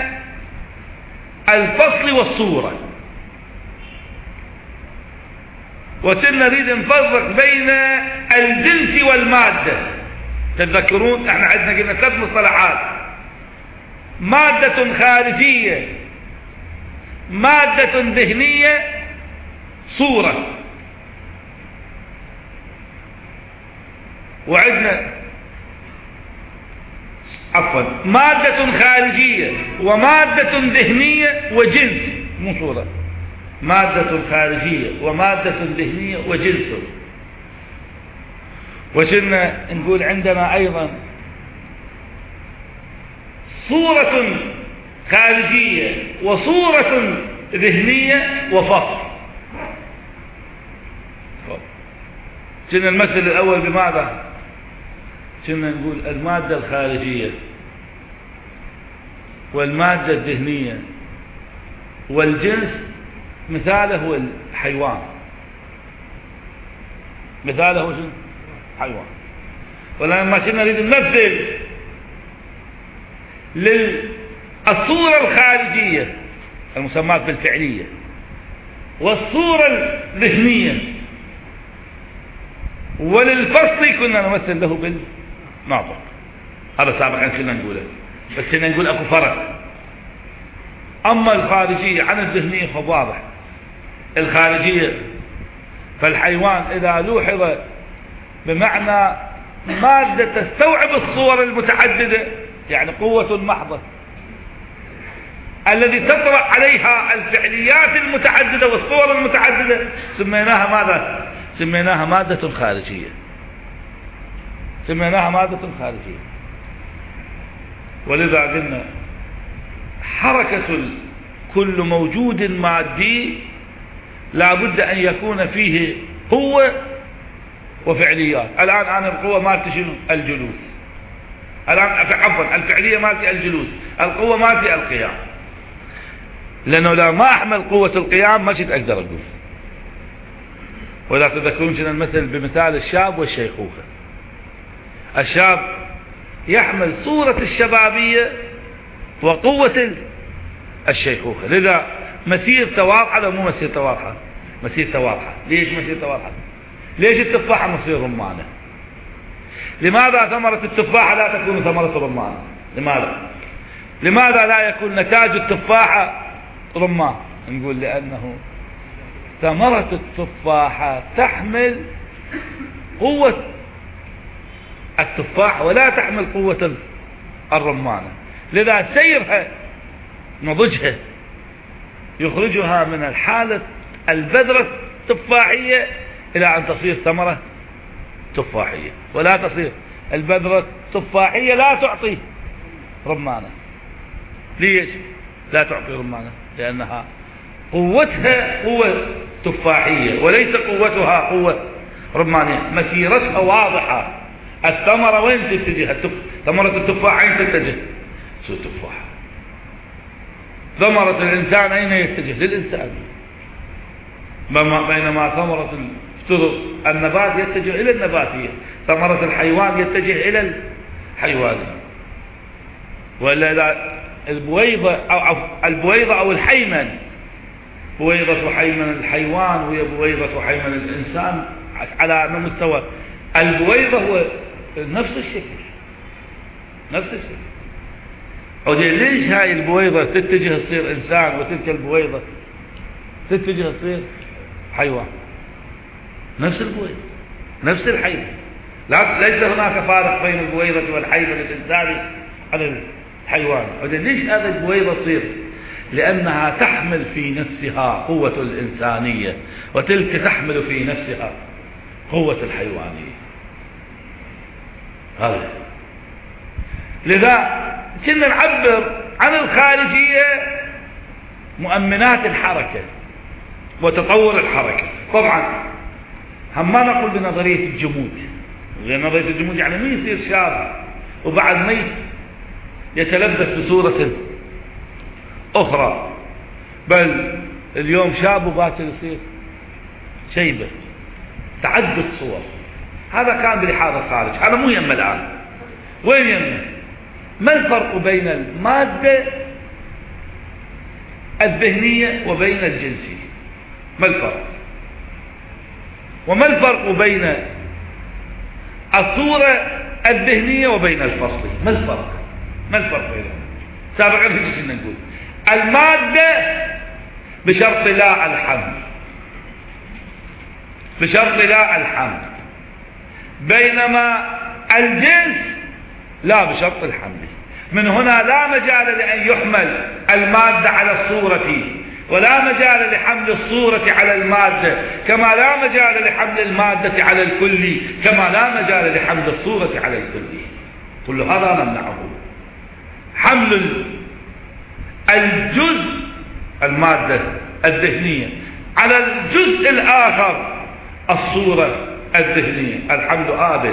الفصل والصورة، وكنا نريد نفرق بين الجنس والمادة، تتذكرون احنا عندنا قلنا ثلاث مصطلحات: مادة خارجية، مادة ذهنية، صورة. وعندنا عفوا مادة خارجية ومادة ذهنية وجنس، مو صورة، مادة خارجية ومادة ذهنية وجنس. وشنا نقول عندنا أيضا صورة خارجية وصورة ذهنية وفصل. كنا المثل الأول بماذا؟ كنا نقول المادة الخارجية والمادة الذهنية والجنس، مثاله هو الحيوان، مثاله هو شنو؟ حيوان. ولما كنا نريد نمثل للصورة الخارجية المسماة بالفعلية والصورة الذهنية وللفصل كنا نمثل له بالناطق. هذا سابقا كنا نقوله، بس كنا نقول اكو فرق. اما الخارجية عن الذهنية فواضح. الخارجية فالحيوان اذا لوحظ بمعنى مادة تستوعب الصور المتعددة، يعني قوة محضة الذي تطرأ عليها الفعليات المتعددة والصور المتعددة، سميناها ماذا؟ سميناها مادة خارجية، سميناها مادة خارجية. ولذا قلنا حركة كل موجود مادي لا بد أن يكون فيه قوة وفعليات. الآن أنا القوة مالتي شنو؟ الجلوس. الآن عفوا الفعلية مالتي الجلوس، القوة مالتي القيام. لأنه لو ما أحمل قوة القيام ما شئت أقدر أقول. ولا تذكرون شنو المثل بمثال الشاب والشيخوخة. الشاب يحمل صورة الشبابية وقوة الشيخوخة. لذا مسيرته واضحة لو مو مسيرته واضحة؟ مسيرته واضحة. ليش مسيرته واضحة؟ ليش التفاحة مصير رمانة؟ لماذا ثمرة التفاحة لا تكون ثمرة رمانة؟ لماذا؟ لماذا لا يكون نتاج التفاحة رمان؟ نقول لأنه ثمرة التفاحة تحمل قوة التفاح ولا تحمل قوة الرمانة. لذا سيرها نضجها يخرجها من الحالة البذرة التفاحية إلى أن تصير ثمرة تفاحية، ولا تصير البذرة التفاحية لا تعطي رمانة. ليش لا تعطي رمانة؟ لأنها قوتها قوة تفاحية وليس قوتها قوة رمانية. مسيرتها واضحة. الثمرة وين تتجه؟ التف... ثمرة التفاح أين تتجه؟ سوى التفاح. ثمرة الإنسان أين يتجه؟ للإنسان. بينما ثمرة افترض النبات يتجه إلى النباتية، ثمرة الحيوان يتجه إلى الحيوانية. ولا البويضة أو البويضة أو الحيمن، بويضة حيمن الحيوان وهي بويضة حيمن الإنسان على مستوى. البويضة هو نفس الشكل، نفس الشكل. ودي ليش هاي البويضة تتجه تصير إنسان وتلك البويضة تتجه تصير حيوان؟ نفس البويضة، نفس الحيمن. لا ليس هناك فارق بين البويضة والحيمن الإنساني على الحيوان. ودي ليش هذا البويضة تصير؟ لأنها تحمل في نفسها قوة الإنسانية وتلك تحمل في نفسها قوة الحيوانية. هذا لذا كنا نعبر عن الخارجية مؤمنات الحركة وتطور الحركة. طبعا هم ما نقول بنظرية الجمود. نظرية الجمود يعني ما يصير شاب وبعد ما يتلبس بصورة أخرى، بل اليوم شاب وباكر يصير شيبة. تعدد صور. هذا كان بلحاظ الخارج، هذا مو يم الآن. وين يم؟ ما الفرق بين المادة الذهنية وبين الجنسية؟ ما الفرق؟ وما الفرق بين الصورة الذهنية وبين الفصل؟ ما الفرق؟ ما الفرق بينهم؟ سابقا هيك كنا نقول المادة بشرط لا الحمل، بشرط لا الحمل، بينما الجنس لا بشرط الحمل. من هنا لا مجال لأن يحمل المادة على الصورة، ولا مجال لحمل الصورة على المادة، كما لا مجال لحمل المادة على الكل، كما لا مجال لحمل الصورة على الكل. كل هذا نمنعه. حمل الجزء المادة الذهنية على الجزء الآخر الصورة الذهنية الحمل آبل.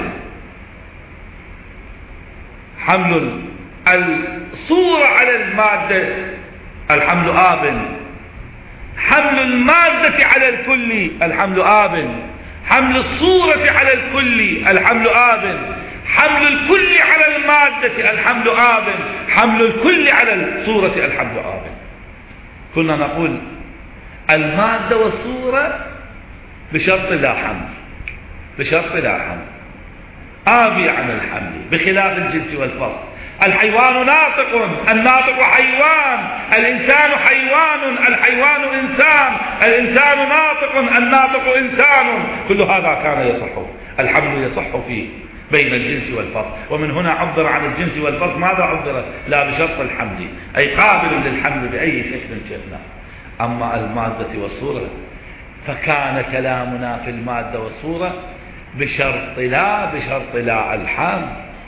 حمل الصورة على المادة الحمل آبل. حمل المادة على الكل الحمل آبل. حمل الصورة على الكل الحمل آبل. حمل الكل على المادة الحمل آبل. حمل الكل على الصورة الحمل آبل. كنا نقول المادة والصورة بشرط لا حمل، بشرط لا حمل، آبي عن الحمل، بخلاف الجنس والفصل. الحيوان ناطق، الناطق حيوان، الإنسان حيوان، الحيوان إنسان، الإنسان ناطق، الناطق إنسان. كل هذا كان يصح، الحمل يصح فيه بين الجنس والفصل. ومن هنا عبر عن الجنس والفصل ماذا عبر؟ لا بشرط الحمل، أي قابل للحمل بأي شكل شئنا. أما المادة والصورة فكان كلامنا في المادة والصورة بشرط لا بشرط لا الحمل.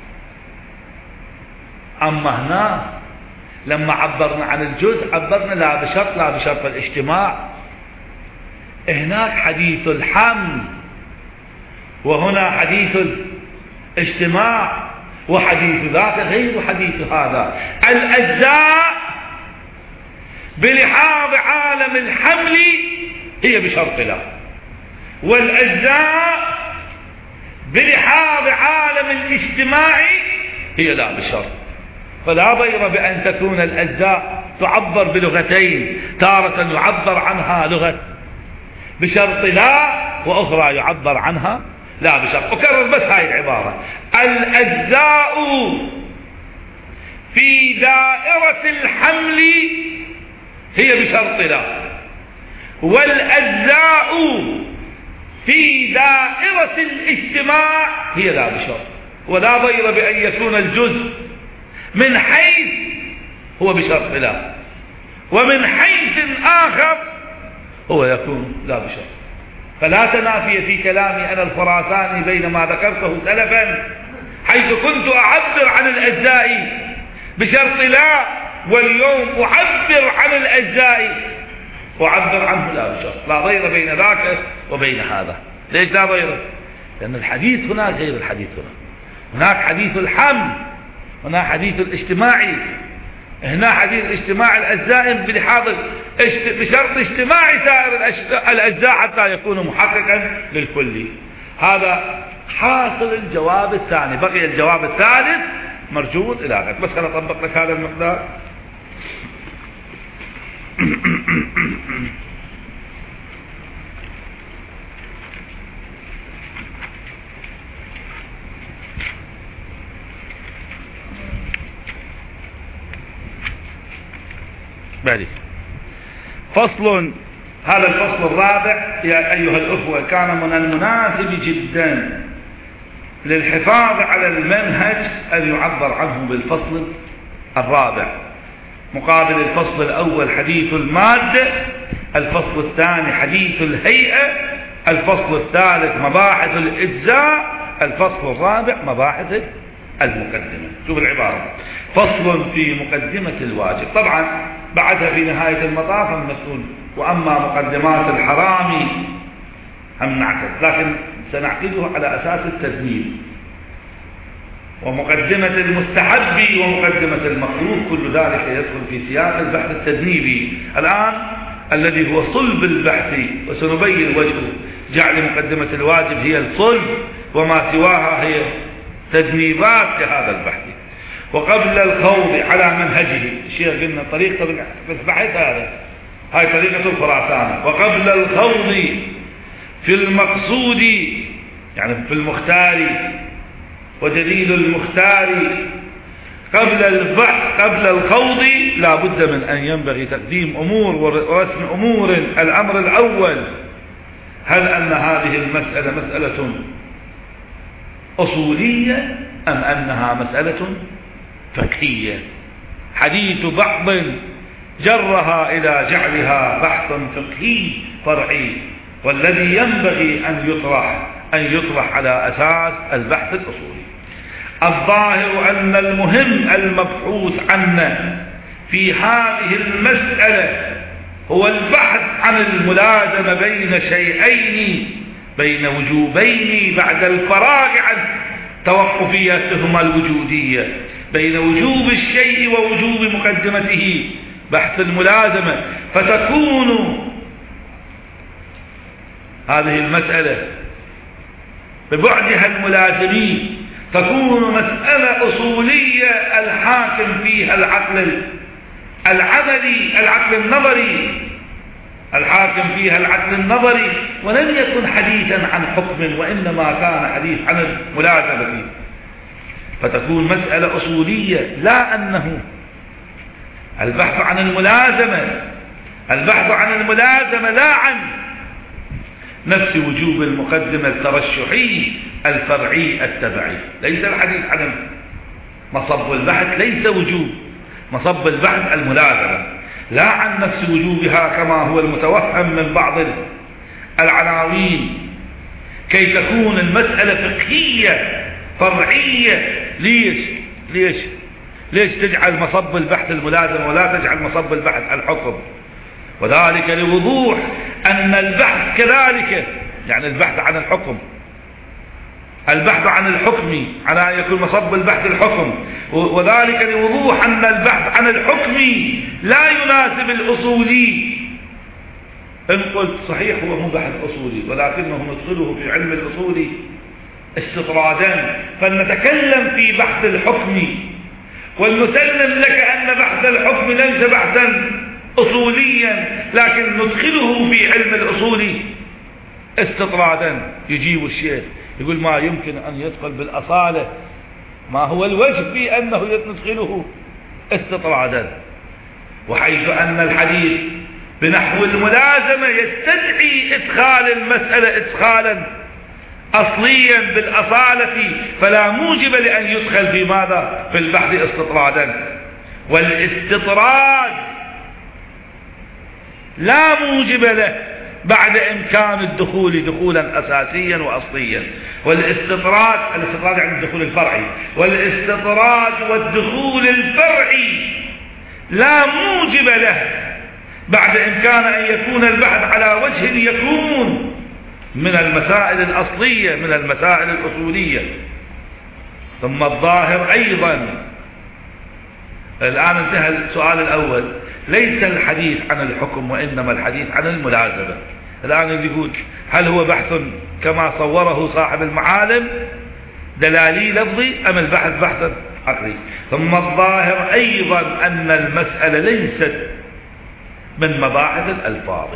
أما هنا لما عبرنا عن الجزء عبرنا لا بشرط لا بشرط الاجتماع. هناك حديث الحمل وهنا حديث الاجتماع، وحديث ذاك غير حديث هذا. الأجزاء بلحاظ عالم الحمل هي بشرط لا، والأجزاء بلحاظ عالم الاجتماع هي لا بشرط. فلا ضير بأن تكون الأجزاء تعبر بلغتين، تارة يعبر عنها لغة بشرط لا، وأخرى يعبر عنها لا بشرط. أكرر بس هاي العبارة: الأجزاء في دائرة الحمل هي بشرط لا، والأجزاء في دائرة الاجتماع هي لا بشرط. ولا ضير بأن يكون الجزء من حيث هو بشرط لا، ومن حيث آخر هو يكون لا بشرط. فلا تنافي في كلامي أنا الخراساني بين ما ذكرته سلفا، حيث كنت أعبر عن الأجزاء بشرط لا، واليوم أعبر عن الأجزاء أعبر عنه لا بشرط. لا ضير بين ذاك وبين هذا. ليش لا ضير؟ لأن الحديث هناك غير الحديث هنا. هناك حديث الحمل، هنا حديث الاجتماعي. هنا حديث الاجتماع الأجزاء بلحاظ بشرط اجتماع سائر الأجزاء حتى يكون محققا للكل. هذا حاصل الجواب الثاني. بقي الجواب الثالث مرجوط إلى غد. بس أنا أطبق لك هذا المقدار. بعد فصل. هذا الفصل الرابع يا أيها الأخوة كان من المناسب جدا للحفاظ على المنهج أن يعبر عنه بالفصل الرابع، مقابل الفصل الأول حديث المادة، الفصل الثاني حديث الهيئة، الفصل الثالث مباحث الإجزاء، الفصل الرابع مباحث المقدمة. شوف العبارة: فصل في مقدمة الواجب. طبعا بعدها في نهاية المطاف نقول وأما مقدمات الحرام هم نعقد، لكن سنعقده على أساس التدنيب. ومقدمة المستحب ومقدمة المكروه كل ذلك يدخل في سياق البحث التدنيبي الآن الذي هو صلب البحث، وسنبين وجهه. جعل مقدمة الواجب هي الصلب، وما سواها هي تدنيبات لهذا البحث. وقبل الخوض على منهجه، الشيخ قلنا طريقة البحث هذا، هاي طريقة الخراسان. وقبل الخوض في المقصود يعني في المختار ودليل المختار، قبل البحث قبل الخوض لا بد من أن ينبغي تقديم أمور ورسم أمور. الأمر الأول: هل أن هذه المسألة مسألة أصولية أم أنها مسألة فقهية، حديث بعض جرها إلى جعلها بحث فقهي فرعي، والذي ينبغي أن يطرح أن يطرح على أساس البحث الأصولي. الظاهر أن المهم المبحوث عنه في هذه المسألة هو البحث عن الملازمة بين شيئين، بين وجوبين بعد الفراغ عن توقفيتهما الوجودية، بين وجوب الشيء ووجوب مقدمته، بحث الملازمة. فتكون هذه المسألة ببعدها الملازمين تكون مسألة أصولية الحاكم فيها العقل العملي، العقل النظري، الحاكم فيها العقل النظري، ولم يكن حديثا عن حكم، وإنما كان حديث عن الملازمة. فتكون مسألة أصولية، لا أنه البحث عن الملازمة البحث عن الملازمة لا عن نفس وجوب المقدمة الترشحي الفرعي التبعي. ليس الحديث عن مصب البحث، ليس وجوب مصب البحث الملازمة، لا عن نفس وجوبها كما هو المتوهم من بعض العناوين، كي تكون المسألة فقهية فرعية. ليش ليش ليش تجعل مصب البحث الملازمة ولا تجعل مصب البحث الحكم؟ وذلك لوضوح أن البحث كذلك، يعني البحث عن الحكم، البحث عن الحكم على أن يكون مصب البحث الحكم، وذلك لوضوح أن البحث عن الحكم لا يناسب الأصولي. إن قلت صحيح هو مو بحث أصولي، ولكنه ندخله في علم الأصول استطرادا، فلنتكلم في بحث الحكم ولنسلم لك أن بحث الحكم ليس بحثا أصوليا، لكن ندخله في علم الأصول استطرادا. يجيب الشيخ يقول ما يمكن أن يدخل بالأصالة، ما هو الوجه في أنه ندخله استطرادا، وحيث أن الحديث بنحو الملازمة يستدعي إدخال المسألة إدخالا أصليا بالأصالة، فلا موجب لأن يدخل في ماذا؟ في البحث استطرادا. والاستطراد لا موجب له بعد إمكان الدخول دخولا أساسيا وأصليا. والاستطراد الاستطراد يعني الدخول الفرعي، والاستطراد والدخول الفرعي لا موجب له بعد إمكان أن يكون البحث على وجه يكون من المسائل الأصلية، من المسائل الأصولية. ثم الظاهر أيضا، الآن انتهى السؤال الأول، ليس الحديث عن الحكم وإنما الحديث عن الملازمة. الآن يقول هل هو بحث كما صوره صاحب المعالم دلالي لفظي أم البحث بحث عقلي؟ ثم الظاهر أيضا أن المسألة ليست من مباحث الألفاظ،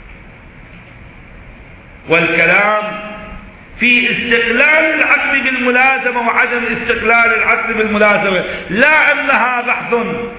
والكلام في استقلال العقل بالملازمة وعدم استقلال العقل بالملازمة، لا أنها بحث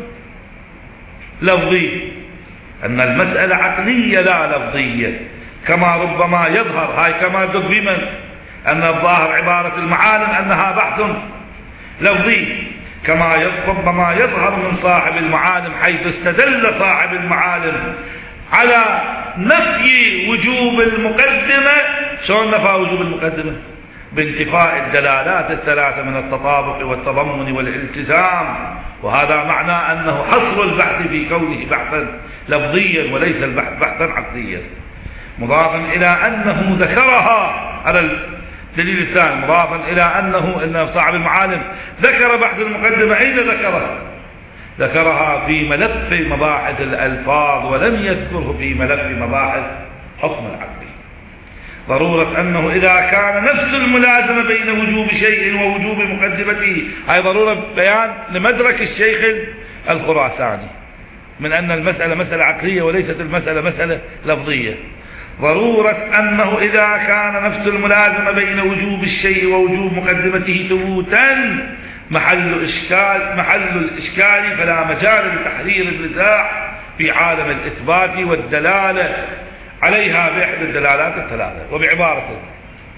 لفظي، أن المسألة عقلية لا لفظية، كما ربما يظهر هاي كما دق بمن أن الظاهر عبارة المعالم أنها بحث لفظي، كما ربما يظهر من صاحب المعالم حيث استدل صاحب المعالم على نفي وجوب المقدمة. شلون نفى وجوب المقدمة؟ بانتفاء الدلالات الثلاثة من التطابق والتضمن والالتزام، وهذا معنى أنه حصر البحث في كونه بحثا لفظيا وليس البحث بحثا عقليا، مضافا إلى أنه ذكرها على الدليل الثاني، مضافا إلى أنه إن صاحب المعالم ذكر بحث المقدمة. أين ذكرها؟ ذكرها في ملف مباحث الألفاظ ولم يذكره في ملف مباحث حكم العقل. ضرورة أنه إذا كان نفس الملازمة بين وجوب شيء ووجوب مقدمته، هذه ضرورة بيان لمدرك الشيخ الخراساني من أن المسألة مسألة عقلية وليست المسألة مسألة لفظية. ضرورة أنه إذا كان نفس الملازمة بين وجوب الشيء ووجوب مقدمته ثبوتا محل إشكال محل الإشكال فلا مجال لتحرير النزاع في عالم الإثبات والدلالة عليها بإحدى الدلالات الثلاثة. وبعبارة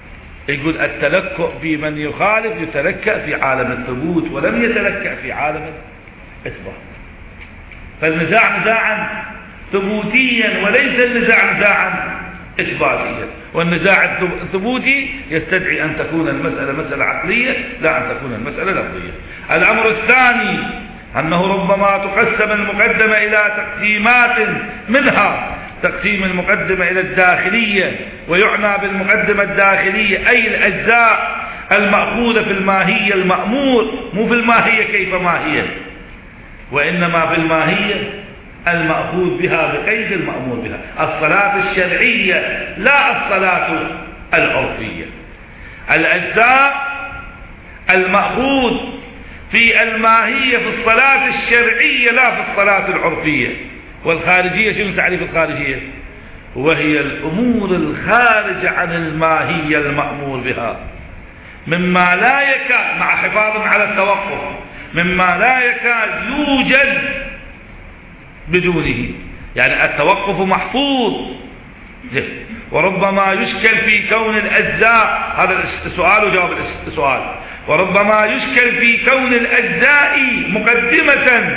يقول التلكؤ في من يخالف يتلكأ في عالم الثبوت ولم يتلكأ في عالم الإثبات. فالنزاع نزاعا ثبوتيا وليس النزاع نزاعا إثباتيا، والنزاع الثبوتي يستدعي أن تكون المسألة مسألة عقلية لا أن تكون المسألة لفظية. الأمر الثاني أنه ربما تقسم المقدمة إلى تقسيمات، منها تقسيم المقدمة إلى الداخلية، ويعنى بالمقدمة الداخلية أي الأجزاء المأخوذة في الماهية المأمور، مو في الماهية كيف ما هي، وإنما في الماهية المأخوذ بها بقيد المأمور بها، الصلاة الشرعية لا الصلاة العرفية. الأجزاء المأخوذ في الماهية في الصلاة الشرعية لا في الصلاة العرفية. والخارجية شنو تعريف الخارجية؟ وهي الأمور الخارجة عن الماهية المأمور بها، مما لا يكاد، مع حفاظ على التوقف، مما لا يكاد يوجد بدونه، يعني التوقف محفوظ. وربما يشكل في كون الأجزاء، هذا السؤال وجواب السؤال، وربما يشكل في كون الأجزاء مقدمة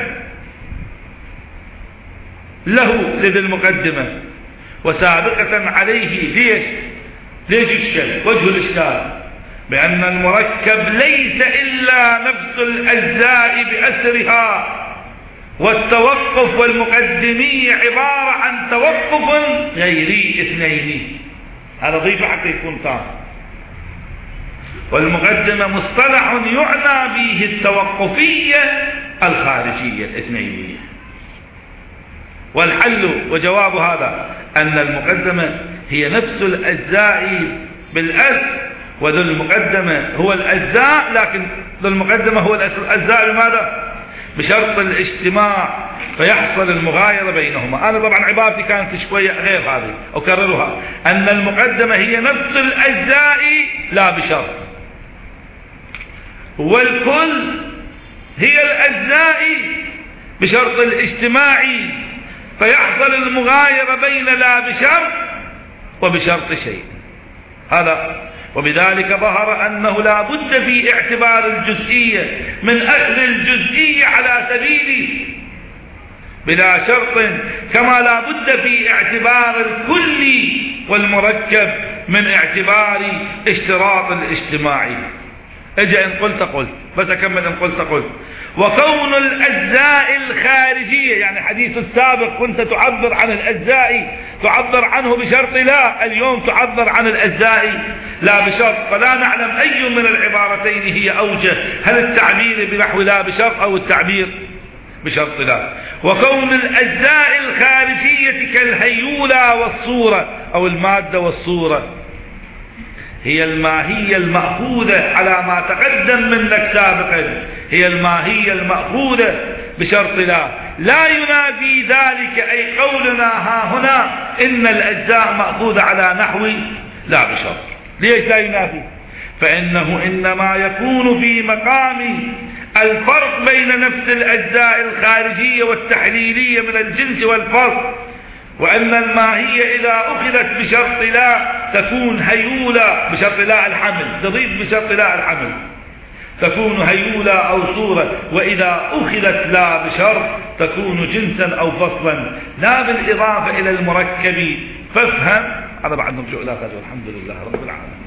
له لذي المقدمة وسابقة عليه. ليش؟ ليش يشكل؟ وجه الإشكال بأن المركب ليس إلا نفس الأجزاء بأسرها، والتوقف والمقدمية عبارة عن توقف غيري اثنين، هذا ضيفة حتى يكون تام. والمقدمة مصطلح يعنى به التوقفية الخارجية الاثنينية. والحل وجواب هذا أن المقدمة هي نفس الأجزاء بالأصل، وذو المقدمة هو الأجزاء، لكن ذو المقدمة هو الأجزاء بماذا؟ بشرط الاجتماع فيحصل المغايرة بينهما. أنا طبعا عبارتي كانت شوية غير هذه، أكررها، أن المقدمة هي نفس الأجزاء لا بشرط، والكل هي الأجزاء بشرط الاجتماع فيحصل المغايرة بين لا بشرط وبشرط شيء. هذا وبذلك ظهر أنه لا بد في اعتبار الجزئية من أخذ الجزئية على سبيل بلا شرط، كما لا بد في اعتبار الكل والمركب من اعتبار اشتراط الاجتماعي. اجا ان قلت قلت، بس اكمل ان قلت قلت. وكون الاجزاء الخارجيه، يعني حديث السابق كنت تعبر عن الاجزاء تعبر عنه بشرط لا، اليوم تعبر عن الاجزاء لا بشرط، فلا نعلم اي من العبارتين هي اوجه، هل التعبير بنحو لا بشرط او التعبير بشرط لا. وكون الاجزاء الخارجيه كالهيولة والصوره او الماده والصوره هي الماهية المأخوذة على ما تقدم منك سابقا، هي الماهية المأخوذة بشرط لا، لا ينافي ذلك أي قولنا ها هنا إن الأجزاء مأخوذة على نحو لا بشرط. ليش لا ينافي؟ فإنه إنما يكون في مقام الفرق بين نفس الأجزاء الخارجية والتحليلية من الجنس والفصل، وأن الماهية إذا أخذت بشرط لا تكون هيولة بشرط لا الحمل، تضيف بشرط لا الحمل تكون هيولة أو صورة، وإذا أخذت لا بشرط تكون جنسا أو فصلا لا بالإضافة إلى المركب. فافهم هذا بعد نرجع إلى غد، والحمد لله رب العالمين.